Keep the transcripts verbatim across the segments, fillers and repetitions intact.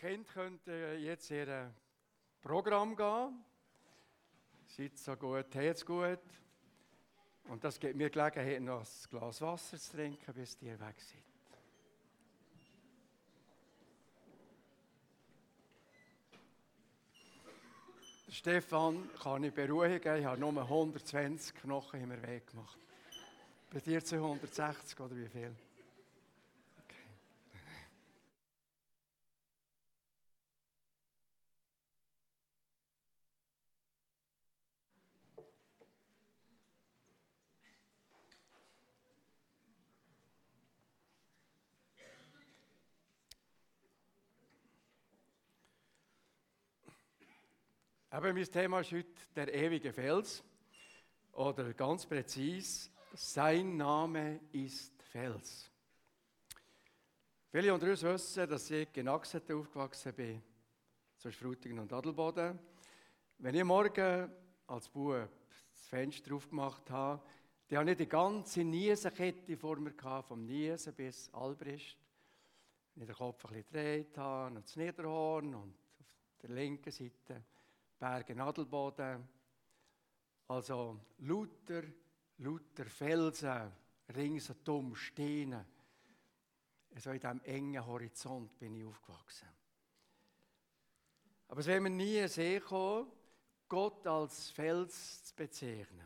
Kind könnte jetzt in ihr Programm gehen. Seid so gut, habt's gut. Und das gibt mir Gelegenheit, noch ein Glas Wasser zu trinken, bis ihr weg seid. Stefan kann ich beruhigen, ich habe nur hundertzwanzig Knochen in mir Weg gemacht. Bei dir zweihundertsechzig oder wie viel? Aber mein Thema ist heute der ewige Fels. Oder ganz präzise, sein Name ist Fels. Viele unter uns wissen, dass ich in Axeten aufgewachsen bin, zwischen Frutigen und Adelboden. Wenn ich morgen als Bub das Fenster aufgemacht habe, dann hatte ich die ganze Niesenkette vor mir, vom Niesen bis Albrecht. Wenn ich den Kopf ein bisschen gedreht habe, und das Niederhorn und auf der linken Seite Berge Adelboden. Also lauter, lauter Felsen, ringsherum Steine. So in diesem engen Horizont bin ich aufgewachsen. Aber es wäre mir nie sehen können, Gott als Fels zu bezeichnen.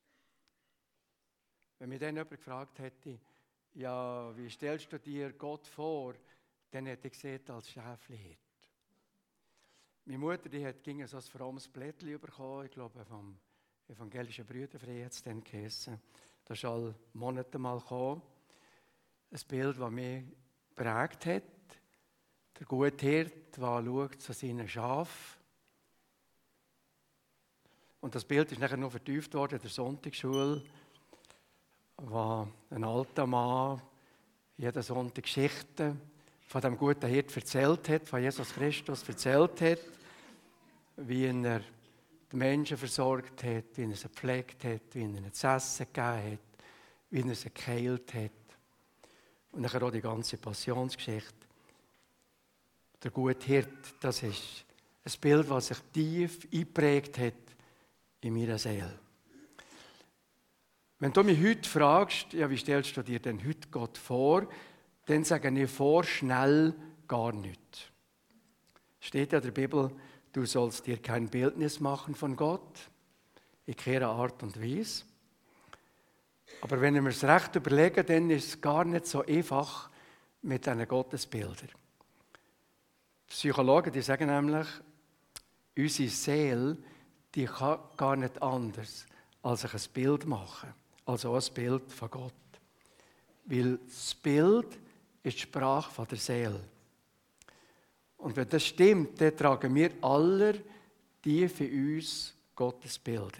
Wenn mich dann jemand gefragt hätte, ja, wie stellst du dir Gott vor, dann hätte ich gesehen als Schäflihirt. Meine Mutter, die hat ging so ein frommes Blättchen bekommen, ich glaube vom evangelischen Brüderfrei hat es dann geheissen. Das ist alle Monate mal gekommen. Ein Bild, das mich geprägt hat. Der gute Hirt, der schaut zu seinen Schafen. Und das Bild ist nachher noch vertieft worden in der Sonntagsschule, wo ein alter Mann jeden Sonntag Geschichten von dem guten Hirt erzählt hat, von Jesus Christus erzählt hat, wie er die Menschen versorgt hat, wie er sie gepflegt hat, wie er ihnen zu essen gegeben hat, wie er sie geheilt hat. Und nachher auch die ganze Passionsgeschichte. Der gute Hirt, das ist ein Bild, das sich tief eingeprägt hat in meiner Seele. Wenn du mich heute fragst, ja, wie stellst du dir denn heute Gott vor, dann sage ich vorschnell gar nichts. Steht ja in der Bibel, du sollst dir kein Bildnis machen von Gott, in keiner Art und Weise. Aber wenn wir es recht überlegen, dann ist es gar nicht so einfach mit diesen Gottesbildern. Die Psychologen, die sagen nämlich, unsere Seele, die kann gar nicht anders, als sich ein Bild machen, also auch ein Bild von Gott. Weil das Bild ist die Sprache von der Seele. Und wenn das stimmt, dann tragen wir alle tief in uns Gottesbilder.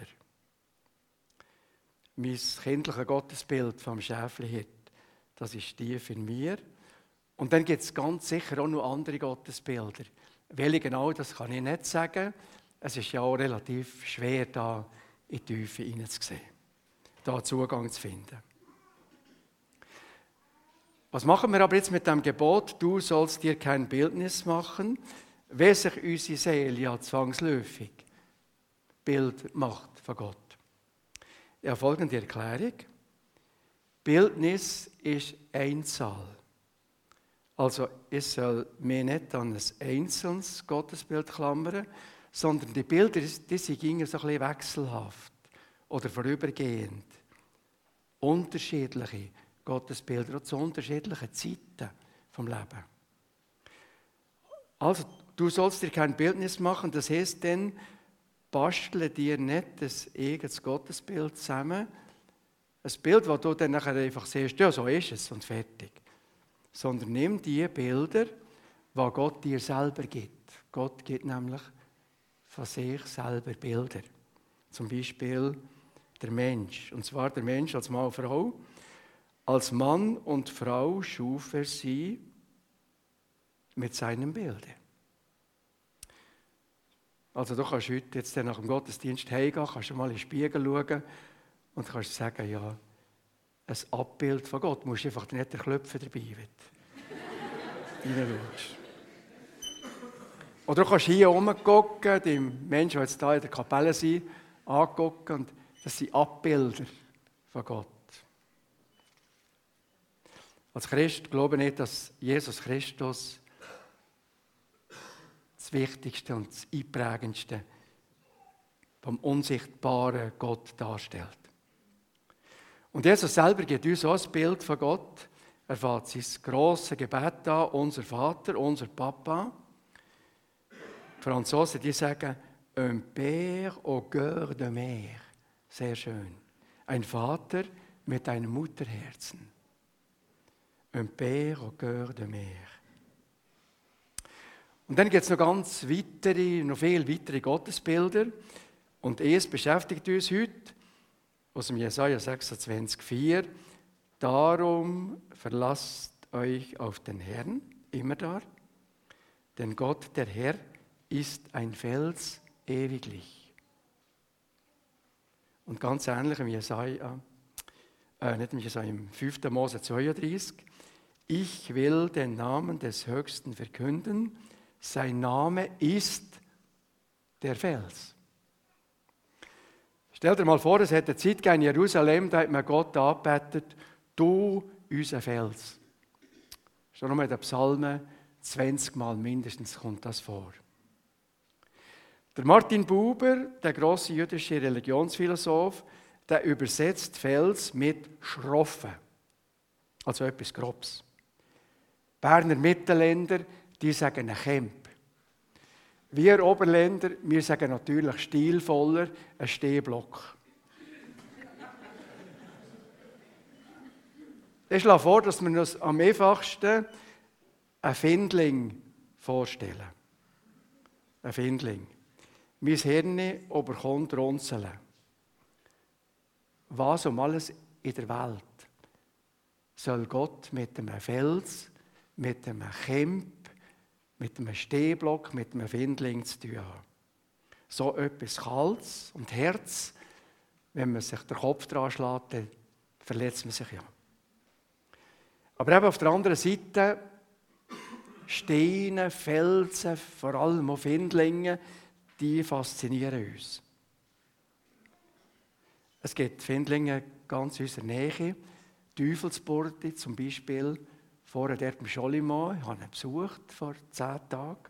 Mein kindliches Gottesbild vom Schäflihirt, das ist tief in mir. Und dann gibt es ganz sicher auch noch andere Gottesbilder. Welche genau, das kann ich nicht sagen. Es ist ja auch relativ schwer, da in die Tiefe hineinzusehen, da Zugang zu finden. Was machen wir aber jetzt mit dem Gebot, du sollst dir kein Bildnis machen, wenn sich unsere Seele ja zwangsläufig Bild macht von Gott? Ja, folgende Erklärung. Bildnis ist Einzahl. Also ich soll mich nicht an ein einzelnes Gottesbild klammern, sondern die Bilder, die sind so ein bisschen wechselhaft oder vorübergehend. Unterschiedliche Gottesbilder auch zu unterschiedlichen Zeiten vom Leben. Also, du sollst dir kein Bildnis machen, das heisst dann, bastle dir nicht ein eigenes Gottesbild zusammen. Ein Bild, das du dann nachher einfach siehst, ja, so ist es und fertig. Sondern nimm die Bilder, die Gott dir selber gibt. Gott gibt nämlich von sich selber Bilder. Zum Beispiel der Mensch. Und zwar der Mensch als Mann und Frau. Als Mann und Frau schuf er sie mit seinem Bilde. Also du kannst heute jetzt nach dem Gottesdienst heimgehen, kannst du mal in den Spiegel schauen und kannst sagen, ja, ein Abbild von Gott, du musst einfach nicht der Klöpfer dabei, wenn du reinschaust. Oder du kannst hier rumgucken, die Menschen, die jetzt hier in der Kapelle sind, angucken, und das sind Abbilder von Gott. Als Christ glaube ich, dass Jesus Christus das Wichtigste und das Einprägendste vom unsichtbaren Gott darstellt. Und Jesus selber gibt uns auch ein Bild von Gott. Er fängt sein grosses Gebet an, unser Vater, unser Papa. Die Franzosen, die sagen, un père au cœur de mer. Sehr schön. Ein Vater mit einem Mutterherzen. Un père au cœur de mer. Und dann gibt es noch ganz weitere, noch viel weitere Gottesbilder. Und eins beschäftigt uns heute, aus dem Jesaja sechsundzwanzig, vier. Darum verlasst euch auf den Herrn, immer da. Denn Gott, der Herr, ist ein Fels ewiglich. Und ganz ähnlich im Jesaja, äh, nicht im Jesaja, im fünften Mose zweiunddreißig. Ich will den Namen des Höchsten verkünden. Sein Name ist der Fels. Stell dir mal vor, es hat eine Zeit in Jerusalem, da hat man Gott angebetet, du, unser Fels. Schon nochmal in den Psalmen, zwanzig Mal mindestens kommt das vor. Der Martin Buber, der grosse jüdische Religionsphilosoph, der übersetzt Fels mit Schroffe, also etwas Grobes. Berner Mittelländer, die sagen ein Kemp. Wir Oberländer, wir sagen natürlich stilvoller, ein Stehblock. Ich schlage vor, dass wir uns am einfachsten einen Findling vorstellen. Ein Findling. Mein Hirn überkommt Runzeln. Was um alles in der Welt soll Gott mit einem Fels, mit einem Kemp, mit einem Stehblock, mit einem Findling zu tun haben? So etwas Kaltes und Herz, wenn man sich den Kopf dran schlägt, dann verletzt man sich ja. Aber eben auf der anderen Seite Steine, Felsen, vor allem auch Findlinge, die faszinieren uns. Es gibt Findlinge ganz in unserer Nähe, Teufelsburdi zum Beispiel, vorher dort im Schollimann, ich habe ihn besucht vor zehn Tagen.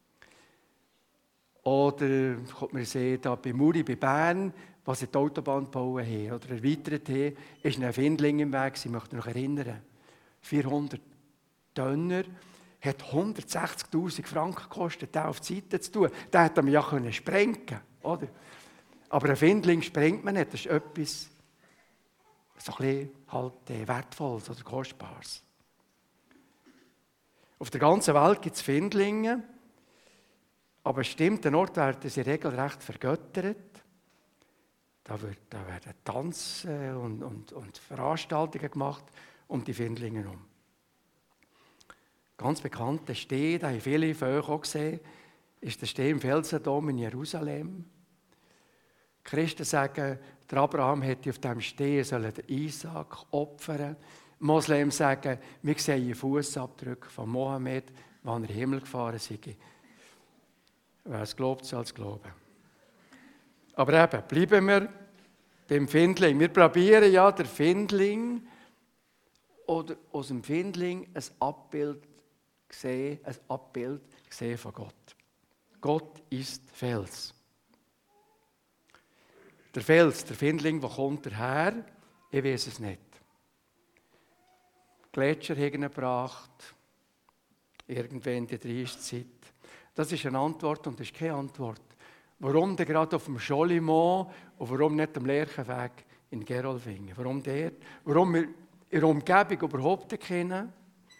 Oder kommt man sehen, da bei Muri, bei Bern, was sie die Autobahn gebaut haben oder erweitert haben, ist ein Findling im Weg, ich möchte mich noch erinnern. vierhundert Tonner, hat hundertsechzigtausend Franken gekostet, den auf die Seite zu tun. Den hätte man ja sprengen können, oder? Aber ein Findling sprengt man nicht, das ist etwas so ein bisschen halt, äh, Wertvolles oder Kostbares. Auf der ganzen Welt gibt es Findlinge, aber an bestimmten Orten werden sie regelrecht vergöttert. Da, wird, da werden Tanzen und, und, und Veranstaltungen gemacht um die Findlinge herum. Ganz bekannter Steh, den haben viele von euch auch gesehen, ist der Steh im Felsendom in Jerusalem. Die Christen sagen, der Abraham hätte auf dem Steh sollen den Isaac opfern. Moslems sagen, wir sehen einen Fußabdruck von Mohammed, wann er in den Himmel gefahren sei. Wer es glaubt, soll es glauben. Aber eben, bleiben wir beim Findling. Wir probieren ja den Findling oder aus dem Findling ein Abbild sehen, ein Abbild sehen von Gott. Gott ist Fels. Der Fels, der Findling, wo kommt er her? Ich weiß es nicht. Gletscher haben ihn gebracht, irgendwann in der dreißigsten Zeit. Das ist eine Antwort und das ist keine Antwort. Warum denn gerade auf dem Schollimann und warum nicht am Lerchenweg in Gerolfingen? Warum dort? Warum wir in der Umgebung überhaupt nicht kennen?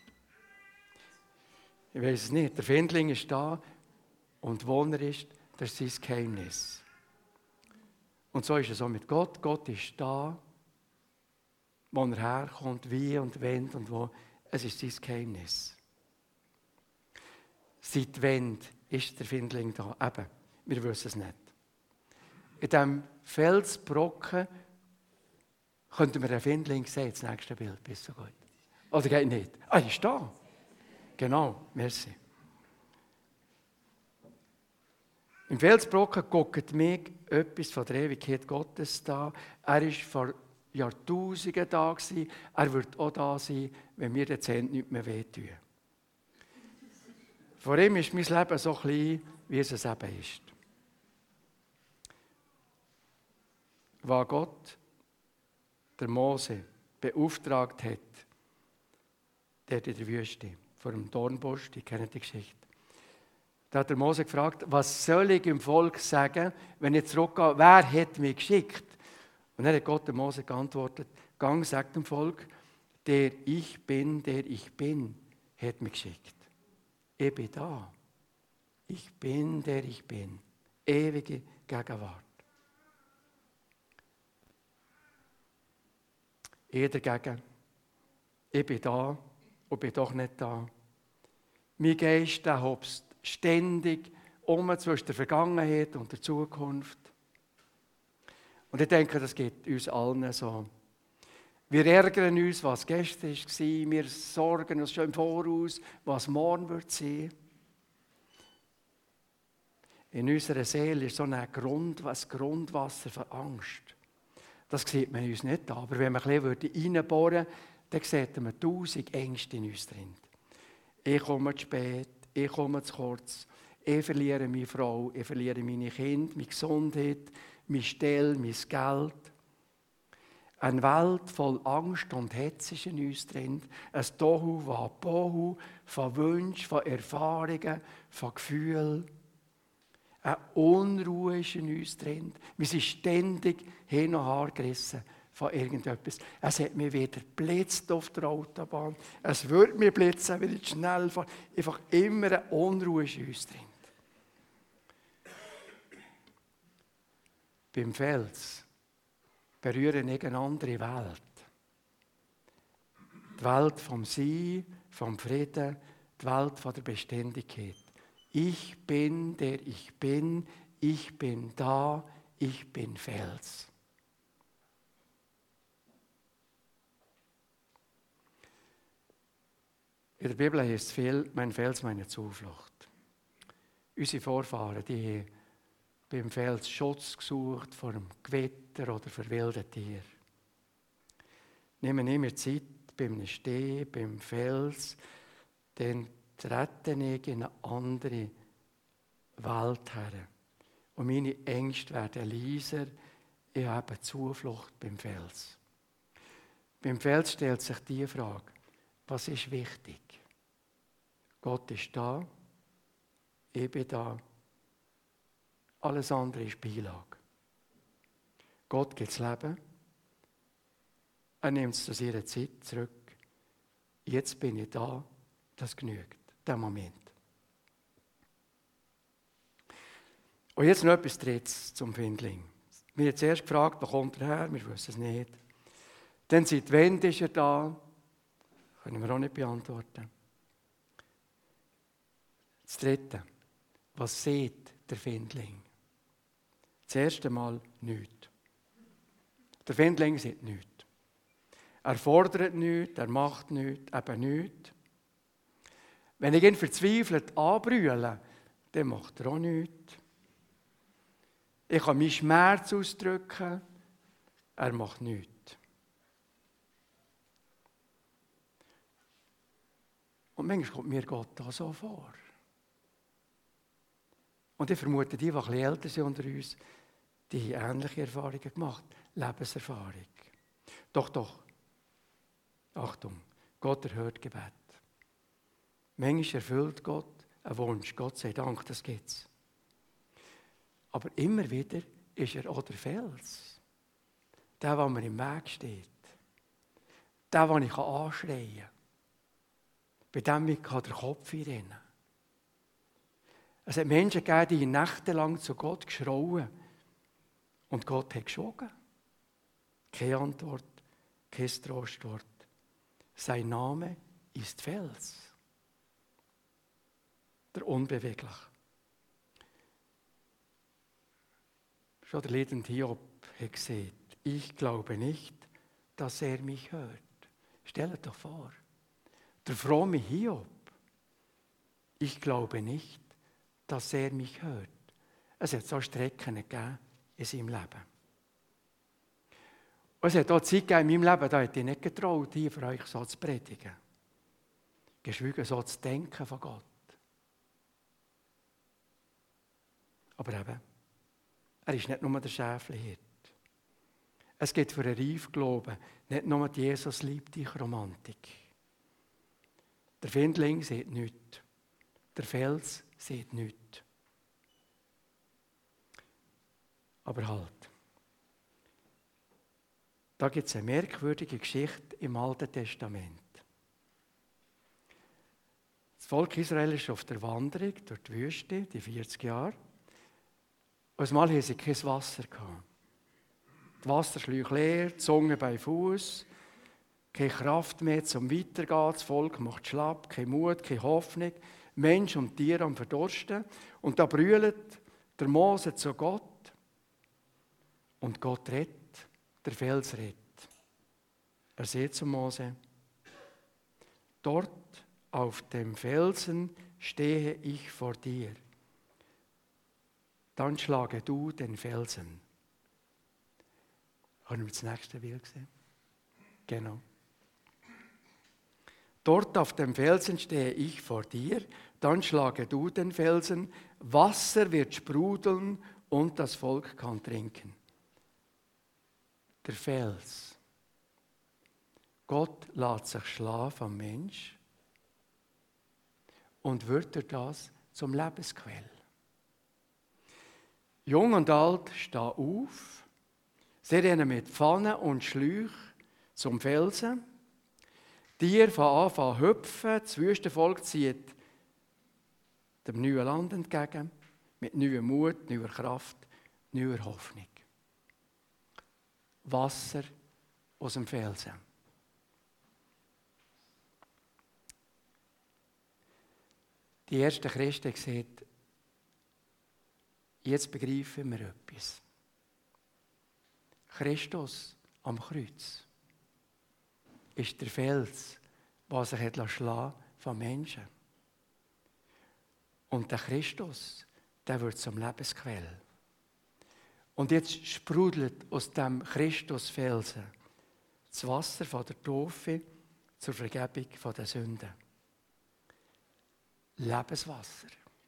Ich weiß es nicht. Der Findling ist da und wo er ist, das ist sein Geheimnis. Und so ist es auch mit Gott. Gott ist da, wo er herkommt, wie und wenn und wo. Es ist sein Geheimnis. Seit wann ist der Findling da? Eben, wir wissen es nicht. In diesem Felsbrocken könnten wir einen Findling sehen. Das nächste Bild, bist so gut. Oder geht nicht? Ah, ist da. Genau, merci. Im Felsbrocken guckt mich etwas von der Ewigkeit Gottes da. Er war vor Jahrtausenden da gewesen. Er wird auch da sein, wenn mir die Zähne nicht mehr wehtun. Vor ihm ist mein Leben so klein, wie es eben ist. Was Gott der Mose beauftragt hat, dort in der Wüste, vor dem Dornbusch, die kennen die Geschichte. Da hat der Mose gefragt, was soll ich im Volk sagen, wenn ich zurückgehe, wer hat mich geschickt? Und dann hat Gott dem Mose geantwortet, gang, sagt dem Volk, der ich bin, der ich bin, hat mich geschickt. Ich bin da. Ich bin, der ich bin. Ewige Gegenwart. Ich dagegen, ich bin da und bin doch nicht da. Mein Geist, der hopst ständig um zwischen der Vergangenheit und der Zukunft. Und ich denke, das geht uns allen so. Wir ärgern uns, was gestern war. Wir sorgen uns schon im Voraus, was morgen wird sein. In unserer Seele ist so ein, Grund, ein Grundwasser von Angst. Das sieht man uns nicht an. Aber wenn man ein bisschen reinbohren würde, dann sieht man tausend Ängste in uns drin. Ich komme zu spät, ich komme zu kurz, ich verliere meine Frau, ich verliere meine Kinder, meine Gesundheit, meine Stelle, mein Geld. Eine Welt voll Angst und Hetze ist in uns drin. Ein Tohu Wabohu von Wünschen, von Erfahrungen, von Gefühlen. Eine Unruhe ist in uns drin. Wir sind ständig hin und her gerissen von irgendetwas. Es hat mich wieder geblitzt auf der Autobahn. Es wird mich blitzen, wenn ich schnell fahre. Einfach immer eine Unruhe ist in uns drin. Beim Fels berühren eine andere Welt. Die Welt vom Sein, vom Frieden, die Welt von der Beständigkeit. Ich bin, der ich bin, ich bin da, ich bin Fels. In der Bibel heißt es viel, mein Fels, meine Zuflucht. Unsere Vorfahren, die haben beim Fels Schutz gesucht vor einem Gewitter oder vor wilden Tieren. Nehmen immer Zeit beim Stehen, beim Fels, dann trete ich in eine andere Welt her. Und meine Ängste werden leiser. Ich habe Zuflucht beim Fels. Beim Fels stellt sich die Frage, was ist wichtig? Gott ist da, ich bin da, alles andere ist Beilage. Gott gibt das Leben, er nimmt es zu seiner Zeit zurück. Jetzt bin ich da, das genügt, der Moment. Und jetzt noch etwas Drittes zum Findling. Wir haben zuerst gefragt, wo kommt er her? Wir wissen es nicht. Dann seit wann ist er da? Können wir auch nicht beantworten. Das Dritte. Was sieht der Findling? Das erste Mal nichts. Der Findling sieht nichts. Er fordert nichts, er macht nichts, eben nichts. Wenn ich ihn verzweifelt anbrülle, dann macht er auch nichts. Ich kann meinen Schmerz ausdrücken, er macht nichts. Und manchmal kommt mir Gott da so vor. Und ich vermute, die, die ein bisschen älter sind unter uns, die haben ähnliche Erfahrungen gemacht. Lebenserfahrung. Doch, doch. Achtung, Gott erhört Gebet. Manchmal erfüllt Gott einen Wunsch. Gott sei Dank, das gibt's. Aber immer wieder ist er auch der Fels. Der, der mir im Weg steht. Der, den ich anschreien kann. Bei dem ich der Kopf rennen kann. Es hat Menschen gegeben, die nächtelang zu Gott geschrauen. Und Gott hat geschwiegen. Keine Antwort, kein Trostwort. Sein Name ist Fels. Der Unbewegliche. Schon der leidende Hiob hat gesagt, ich glaube nicht, dass er mich hört. Stell dir doch vor, der fromme Hiob, ich glaube nicht, dass er mich hört. Es hat so Strecken gegeben in seinem Leben. Und es hat auch Zeit gegeben in meinem Leben, da hätte ich nicht getraut, hier für euch so zu predigen. Geschwiegen so zu denken von Gott. Aber eben, er ist nicht nur der Schäflihirt. Es geht für einen Reifglauben nicht nur die Jesus liebt dich Romantik. Der Findling sieht nichts. Der Fels sieht nichts. Aber halt. Da gibt es eine merkwürdige Geschichte im Alten Testament. Das Volk Israel ist auf der Wanderung durch die Wüste, die vierzig Jahre. Und einmal hatten sie kein Wasser. Die Wasserschläuche leer, die Zunge bei Fuß, keine Kraft mehr zum Weitergehen. Das Volk macht schlapp, kein Mut, keine Hoffnung. Mensch und Tier am Verdursten. Und da brüllt der Mose zu Gott. Und Gott rettet, der Fels rettet. Er sagt zu Mose: Dort auf dem Felsen stehe ich vor dir. Dann schlage du den Felsen. Haben wir das nächste Bild gesehen? Genau. Dort auf dem Felsen stehe ich vor dir, dann schlage du den Felsen, Wasser wird sprudeln und das Volk kann trinken. Der Fels. Gott lässt sich schlafen am Mensch und wird durch das zum Lebensquell. Jung und alt stehen auf, sie rennen mit Pfannen und Schläuchen zum Felsen. Tiere fangen an zu hüpfen, das Wüstenvolk zieht dem neuen Land entgegen, mit neuem Mut, neuer Kraft, neuer Hoffnung. Wasser aus dem Felsen. Die ersten Christen haben gesagt, jetzt begreifen wir etwas. Christus am Kreuz ist der Fels, der sich hat schlagen von Menschen. Und der Christus, der wird zum Lebensquell. Und jetzt sprudelt aus dem Christusfelsen das Wasser von der Taufe zur Vergebung der Sünden. Lebenswasser.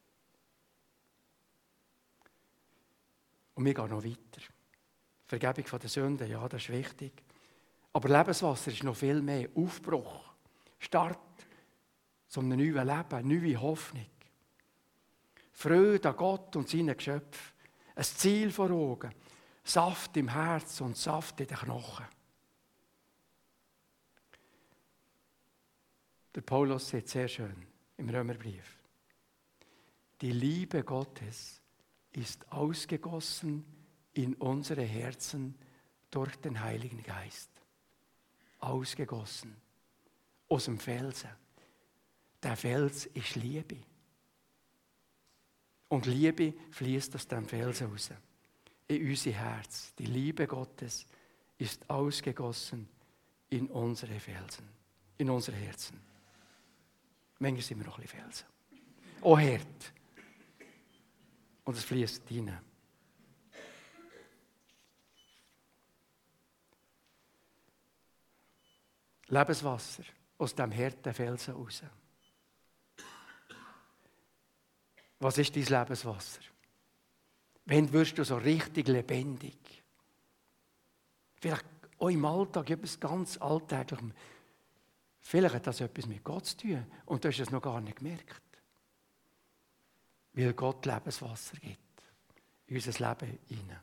Und wir gehen noch weiter. Vergebung der Sünden, ja, das ist wichtig. Aber Lebenswasser ist noch viel mehr. Aufbruch, Start zu einem neuen Leben, neue Hoffnung. Freude an Gott und seinen Geschöpfen. Ein Ziel vor Augen. Saft im Herz und Saft in den Knochen. Der Paulus sagt sehr schön im Römerbrief: Die Liebe Gottes ist ausgegossen in unsere Herzen durch den Heiligen Geist. Ausgegossen. Aus dem Felsen. Der Fels ist Liebe. Und Liebe fließt aus dem Felsen raus. In unser Herz. Die Liebe Gottes ist ausgegossen in unsere Felsen. In unsere Herzen. Manchmal sind wir noch ein bisschen Felsen. Auch hart. Und es fließt hinein. Lebenswasser aus dem harten Felsen raus. Was ist dein Lebenswasser? Wann wirst du so richtig lebendig? Vielleicht auch im Alltag, etwas ganz Alltäglichem. Vielleicht hat das etwas mit Gott zu tun und du hast es noch gar nicht gemerkt. Weil Gott Lebenswasser gibt. In unser Leben hinein.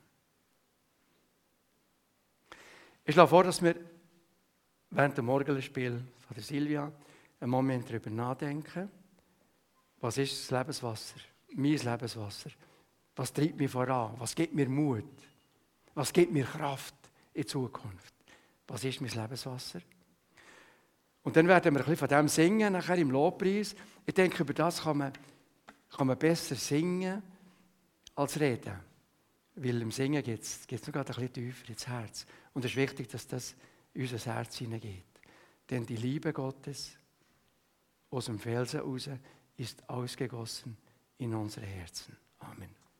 Ich schlage vor, dass wir während dem Orgelspiel von der Silvia einen Moment darüber nachdenken. Was ist das Lebenswasser? Mein Lebenswasser. Was treibt mich voran? Was gibt mir Mut? Was gibt mir Kraft in Zukunft? Was ist mein Lebenswasser? Und dann werden wir ein bisschen von dem singen, nachher im Lobpreis. Ich denke, über das kann man, kann man besser singen als reden. Weil im Singen geht es noch ein bisschen tiefer ins Herz. Und es ist wichtig, dass das in unser Herz hineingeht. Denn die Liebe Gottes aus dem Felsen raus ist ausgegossen in unsere Herzen. Amen.